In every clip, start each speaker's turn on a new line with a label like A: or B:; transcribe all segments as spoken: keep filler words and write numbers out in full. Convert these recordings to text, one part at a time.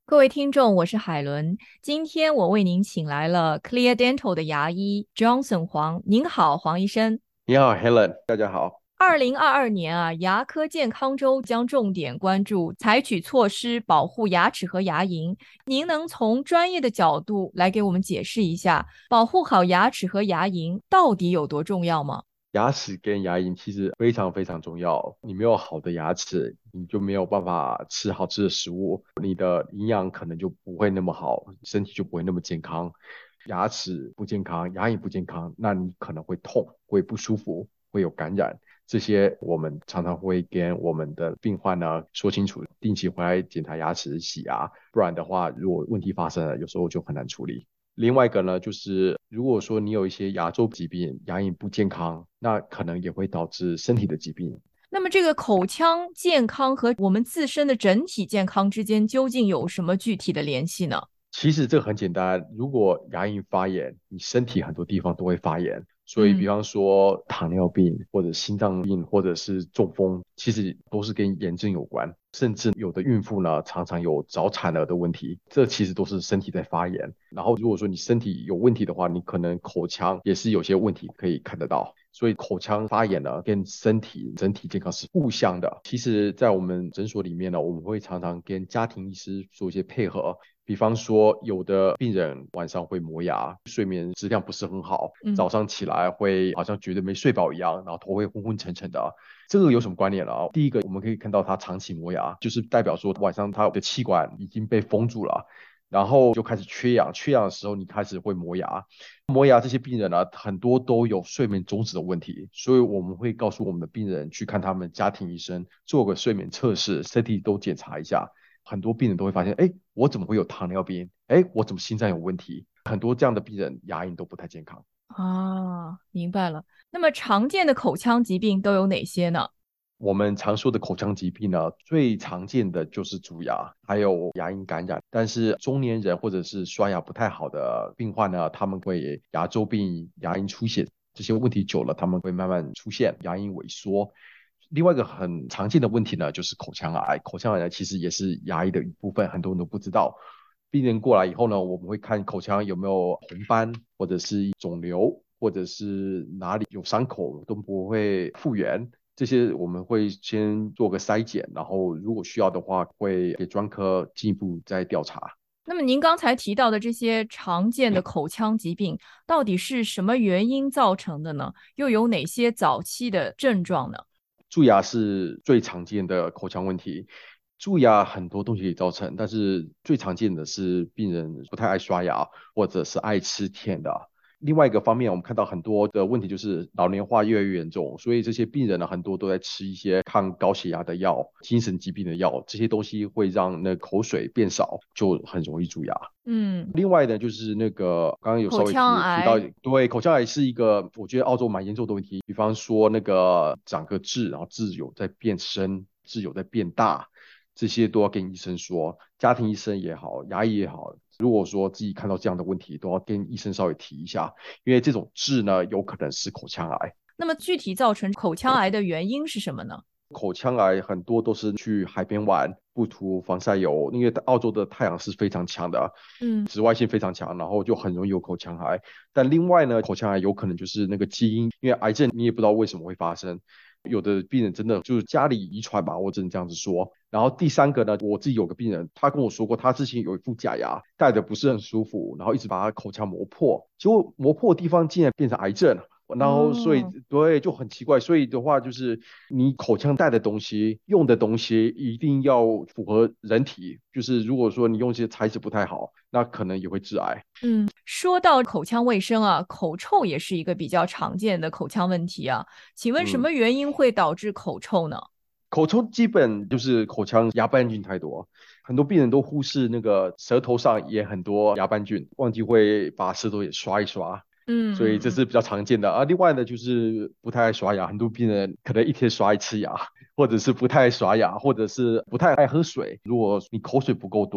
A: 各位听众，我是海伦。今天我为您请来了 Clear Dental 的牙医 Johnson 黄。您好，黄医生。
B: 你好，Helen，大家好。
A: 二零二二年啊，牙科健康周将重点关注采取措施保护牙齿和牙龈。您能从专业的角度来给我们解释一下，保护好牙齿和牙龈到底有多重要吗？
B: 牙齿跟牙龈其实非常非常重要，你没有好的牙齿，你就没有办法吃好吃的食物，你的营养可能就不会那么好，身体就不会那么健康。牙齿不健康，牙龈不健康，那你可能会痛，会不舒服，会有感染。这些我们常常会跟我们的病患呢说清楚，定期回来检查牙齿、洗牙，不然的话，如果问题发生了，有时候就很难处理。另外一个呢，就是如果说你有一些牙周疾病，牙龈不健康，那可能也会导致身体的疾病。
A: 那么这个口腔健康和我们自身的整体健康之间究竟有什么具体的联系呢？
B: 其实这个很简单，如果牙龈发炎，你身体很多地方都会发炎。所以，比
A: 嗯。
B: 方说糖尿病或者心脏病或者是中风，其实都是跟炎症有关。甚至有的孕妇呢，常常有早产儿的问题，这其实都是身体在发炎。然后，如果说你身体有问题的话，你可能口腔也是有些问题可以看得到。所以口腔发炎呢，跟身体整体健康是互相的。其实，在我们诊所里面呢，我们会常常跟家庭医师做一些配合。比方说，有的病人晚上会磨牙，睡眠质量不是很好，早
A: 嗯。
B: 上起来会好像觉得没睡饱一样，然后头会昏昏沉沉的。这个有什么关联呢？第一个，我们可以看到他长期磨牙，就是代表说晚上他的气管已经被封住了，然后就开始缺氧。缺氧的时候，你开始会磨牙。磨牙这些病人呢，很多都有睡眠中止的问题，所以我们会告诉我们的病人去看他们家庭医生，做个睡眠测试，身体都检查一下。很多病人都会发现，哎，我怎么会有糖尿病？哎，我怎么心脏有问题？很多这样的病人牙龈都不太健康。
A: 啊，明白了。那么常见的口腔疾病都有哪些呢？
B: 我们常说的口腔疾病呢，最常见的就是蛀牙，还有牙龈感染。但是中年人或者是刷牙不太好的病患呢，他们会牙周病、牙龈出血这些问题久了，他们会慢慢出现牙龈萎缩。另外一个很常见的问题呢，就是口腔癌。口腔癌呢，其实也是牙医的一部分，很多人都不知道。病人过来以后呢，我们会看口腔有没有红斑，或者是肿瘤，或者是哪里有伤口都不会复原。这些我们会先做个筛检，然后如果需要的话，会给专科进一步再调查。
A: 那么您刚才提到的这些常见的口腔疾病，到底是什么原因造成的呢？又有哪些早期的症状呢？
B: 蛀牙是最常见的口腔问题，蛀牙很多东西可以造成，但是最常见的是病人不太爱刷牙，或者是爱吃甜的。另外一个方面，我们看到很多的问题就是老年化越来越严重，所以这些病人呢，很多都在吃一些抗高血压的药、精神疾病的药，这些东西会让那口水变少，就很容易蛀牙。
A: 嗯。
B: 另外呢，就是那个刚刚有稍
A: 口
B: 微提提到，
A: 腔癌。
B: 对，口腔癌是一个我觉得澳洲蛮严重的问题。比方说那个长个痣，然后痣有在变深，痣有在变大，这些都要跟医生说，家庭医生也好，牙医也好。如果说自己看到这样的问题，都要跟医生稍微提一下，因为这种痣呢，有可能是口腔癌。
A: 那么具体造成口腔癌的原因是什么呢？
B: 口腔癌很多都是去海边玩，不涂防晒油，因为澳洲的太阳是非常强的，
A: 嗯。
B: 紫外线非常强，然后就很容易有口腔癌。但另外呢，口腔癌有可能就是那个基因，因为癌症你也不知道为什么会发生，有的病人真的就是家里遗传吧，我只能这样子说。然后第三个呢，我自己有个病人，他跟我说过，他之前有一副假牙戴的不是很舒服，然后一直把他口腔磨破，结果磨破的地方竟然变成癌症。然后所以
A: 哦。
B: 对就很奇怪，所以的话就是你口腔戴的东西、用的东西一定要符合人体，就是如果说你用一些材质不太好，那可能也会致癌。
A: 嗯，说到口腔卫生啊，口臭也是一个比较常见的口腔问题啊。请问什
B: 嗯，
A: 么原因会导致口臭呢？
B: 口臭基本就是口腔牙斑菌太多，很多病人都忽视那个舌头上也很多牙斑菌，忘记会把舌头也刷一刷。所以
A: 嗯嗯嗯。
B: 这是比较常见的啊。另外呢，就是不太爱刷牙，很多病人可能一天刷一次牙，或者是不太爱刷牙，或者是不太爱喝水。如果你口水不够多，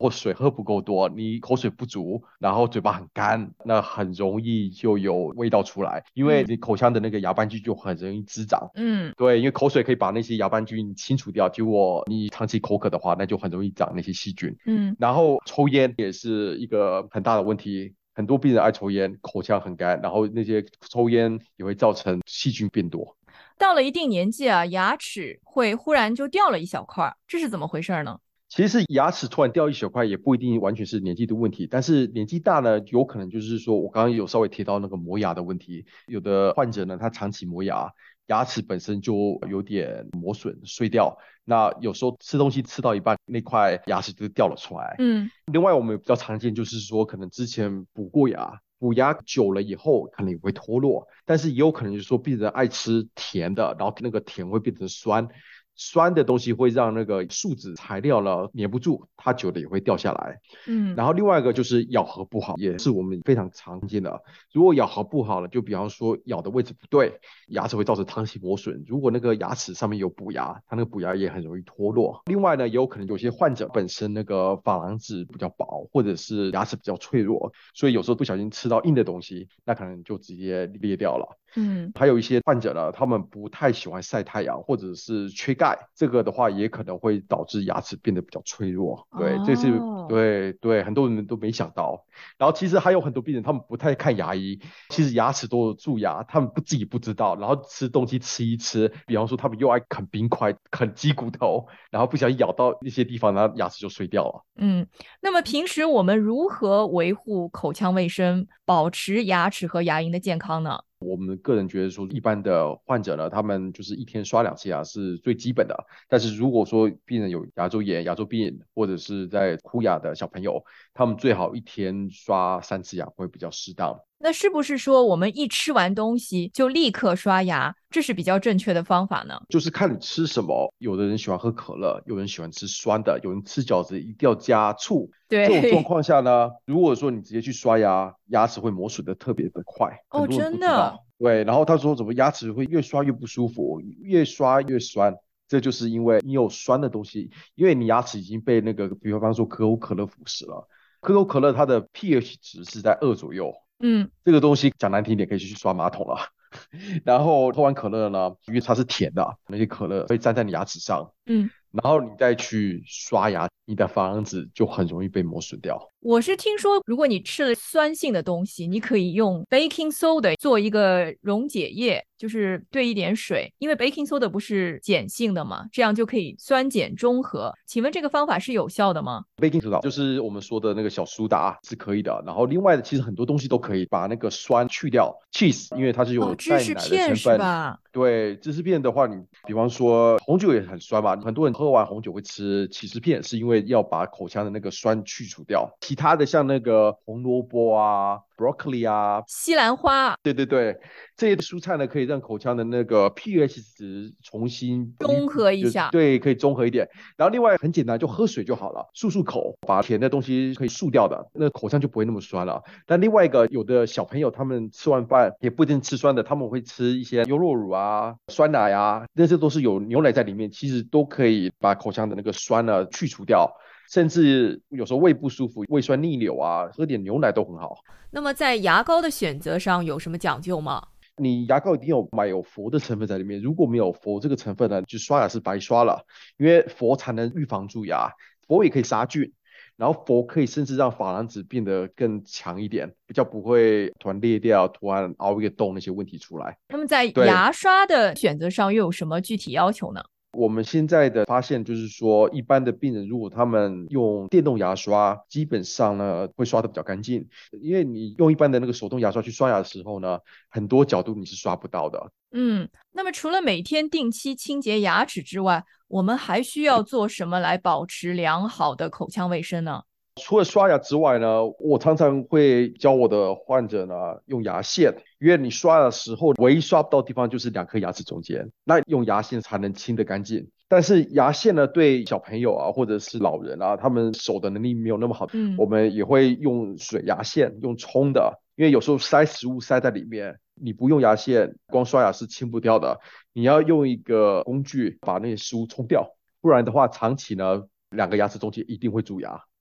B: 或水喝不够多，你口水不足，然后嘴巴很干，那很容易就有味道出来，因为
A: 嗯
B: 你口腔的那个牙斑菌就很容易滋长。
A: 嗯
B: 对，因为口水可以把那些牙斑菌清除掉，结果你长期口渴的话，那就很容易长那些细菌。
A: 嗯。
B: 然后抽烟也是一个很大的问题，很多病人爱抽烟，口腔很干，然后那些抽烟也会造成细菌变多。
A: 到了一定年纪啊，牙齿会忽然就掉了一小块儿，这是怎么回事呢？
B: 其实牙齿突然掉一小块也不一定完全是年纪的问题，但是年纪大呢，有可能就是说我刚刚有稍微提到那个磨牙的问题，有的患者呢他长期磨牙，牙齿本身就有点磨损碎掉，那有时候吃东西吃到一半，那块牙齿就掉了出来。
A: 嗯
B: 另外我们比较常见就是说可能之前补过牙。补牙久了以后，可能也会脱落，但是也有可能就是说，病人爱吃甜的，然后那个甜会变成酸，酸的东西会让那个树脂材料呢粘不住，它久了也会掉下来。
A: 嗯。
B: 然后另外一个就是咬合不好，也是我们非常常见的。如果咬合不好了，就比方说咬的位置不对，牙齿会造成长期磨损。如果那个牙齿上面有补牙，它那个补牙也很容易脱落。另外呢，也有可能有些患者本身那个珐琅质比较薄，或者是牙齿比较脆弱，所以有时候不小心吃到硬的东西，那可能就直接裂掉了。
A: 嗯。
B: 还有一些患者呢，他们不太喜欢晒太阳，或者是缺钙，这个的话也可能会导致牙齿变得比较脆弱。对，这是
A: 哦。
B: 对对，很多人都没想到。然后其实还有很多病人，他们不太看牙医，其实牙齿都有蛀牙，他们不自己不知道，然后吃东西吃一吃，比方说他们又爱啃冰块、啃鸡骨头，然后不小心咬到一些地方，然后牙齿就碎掉了。
A: 嗯。那么平时我们如何维护口腔卫生，保持牙齿和牙龈的健康呢？
B: 我们个人觉得说，一般的患者呢，他们就是一天刷两次牙是最基本的。但是如果说病人有牙周炎、牙周病，或者是在箍牙的小朋友，他们最好一天刷三次牙会比较适当。
A: 那是不是说我们一吃完东西就立刻刷牙，这是比较正确的方法呢？
B: 就是看你吃什么，有的人喜欢喝可乐，有人喜欢吃酸的，有人吃饺子一定要加醋。这种状
A: 对。
B: 况下呢，如果说你直接去刷牙，牙齿会磨损的特别的快，很
A: 哦，
B: 多人不
A: 真的。
B: 知道。对，然后他说怎么牙齿会越刷越不舒服，越刷越酸，这就是因为你有酸的东西，因为你牙齿已经被那个，比方说可口可乐腐蚀了。可口可乐它的 pH 值是在二左右，
A: 嗯。
B: 这个东西讲难听一点，可以去刷马桶了。然后喝完可乐呢，因为它是甜的，那些可乐会粘在你牙齿上，
A: 嗯。
B: 然后你再去刷牙，你的珐琅质就很容易被磨损掉。
A: 我是听说，如果你吃了酸性的东西，你可以用 baking soda 做一个溶解液，就是兑一点水，因为 baking soda 不是碱性的嘛，这样就可以酸碱中和。请问这个方法是有效的吗？
B: baking soda 就是我们说的那个小苏打是可以的，然后另外的其实很多东西都可以把那个酸去掉。cheese 因为它是
A: 哦，
B: 有
A: 芝士
B: 带奶的
A: 片
B: 成分，
A: 是吧？
B: 对，芝士片的话，你比方说红酒也很酸嘛，很多人喝完红酒会吃起司片，是因为要把口腔的那个酸去除掉。其他的像那个红萝卜啊、broccoli 啊，
A: 西兰花
B: 对对对，这些蔬菜呢可以让口腔的那个 pH 值重新
A: 中和一
B: 就
A: 下。
B: 对，可以中和一点。然后另外很简单，就喝水就好了，漱漱口，把甜的东西可以漱掉的，那口腔就不会那么酸了。但另外一个，有的小朋友他们吃完饭也不一定吃酸的，他们会吃一些优酪乳啊、酸奶啊，那些都是有牛奶在里面，其实都可以把口腔的那个酸呢去除掉。甚至有时候胃不舒服、胃酸逆流啊，喝点牛奶都很好。
A: 那么在牙膏的选择上有什么讲究吗？
B: 你牙膏一定有买有氟的成分在里面，如果没有氟这个成分呢，就刷牙是白刷了，因为氟才能预防蛀牙，氟也可以杀菌，然后氟可以甚至让珐琅质变得更强一点，比较不会突然裂掉、突然凹一个洞那些问题出来。
A: 那么在
B: 对，
A: 牙刷的选择上又有什么具体要求呢？
B: 我们现在的发现就是说，一般的病人如果他们用电动牙刷，基本上呢会刷的比较干净，因为你用一般的那个手动牙刷去刷牙的时候呢，很多角度你是刷不到的。
A: 嗯。那么除了每天定期清洁牙齿之外，我们还需要做什么来保持良好的口腔卫生呢？
B: 除了刷牙之外呢，我常常会教我的患者呢用牙线，因为你刷的时候唯一刷不到的地方就是两颗牙齿中间，那用牙线才能清得干净。但是牙线呢，对小朋友啊或者是老人啊，他们手的能力没有那么好，
A: 嗯。
B: 我们也会用水牙线，用冲的，因为有时候塞食物塞在里面，你不用牙线，光刷牙是清不掉的，你要用一个工具把那些食物冲掉，不然的话长期呢，两个牙齿中间一定会蛀牙。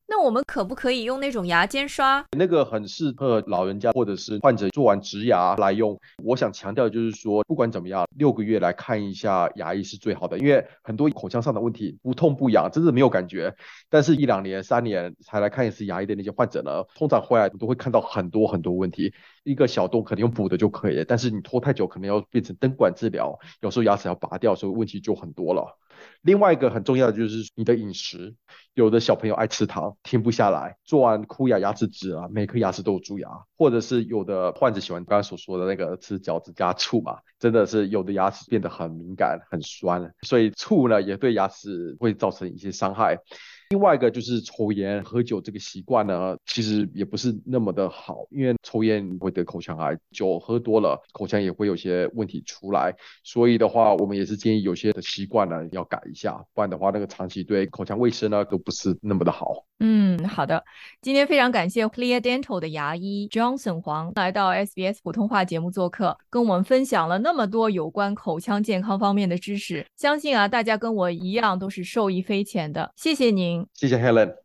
A: 那我们可不可以用那种牙尖刷？
B: 那个很适合老人家或者是患者做完植牙来用。我想强调的就是说，不管怎么样，六个月来看一下牙医是最好的，因为很多口腔上的问题不痛不痒，真的没有感觉。但是一两年、三年才来看一次牙医的那些患者呢，通常回来都会看到很多很多问题。一个小洞可能用补的就可以了，但是你拖太久，可能要变成灯管治疗，有时候牙齿要拔掉，所以问题就很多了。另外一个很重要的就是你的饮食，有的小朋友爱吃糖，停不下来，做完箍牙牙齿纸啊，每颗牙齿都有蛀牙，或者是有的患者喜欢刚刚所说的那个吃饺子加醋嘛，真的是有的牙齿变得很敏感、很酸，所以醋呢也对牙齿会造成一些伤害。另外一个就是抽烟、喝酒这个习惯呢，其实也不是那么的好，因为抽烟会得口腔癌，酒喝多了口腔也会有些问题出来，所以的话，我们也是建议有些的习惯呢要改一下，不然的话，那个长期对口腔卫生呢都不是那么的好。
A: 嗯，好的。今天非常感谢 Clear Dental 的牙医 Johnson 黄来到 S B S 普通话节目做客，跟我们分享了那么多有关口腔健康方面的知识。相信啊，大家跟我一样都是受益匪浅的。谢谢您。
B: 谢谢 Helen。